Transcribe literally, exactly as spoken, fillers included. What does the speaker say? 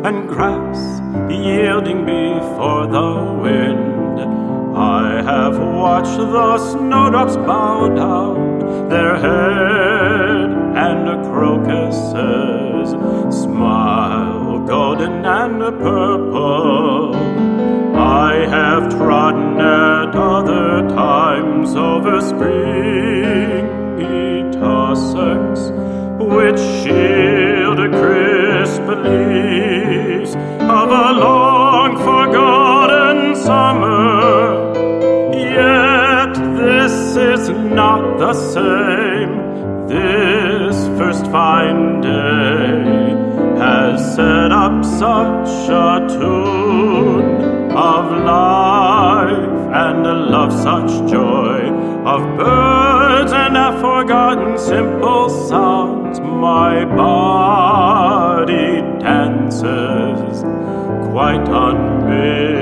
and grass yielding before the wind. I have watched the snowdrops bow down their head, and the crocuses smile golden and purple. I have trodden at other times over springy tussocks, which shield crisp leaves of a long forgotten summer. Yet this is not the same. This first fine day has set up such a tune of life and love, such joy of birds and have forgotten simple sounds. My body dances quite unbid.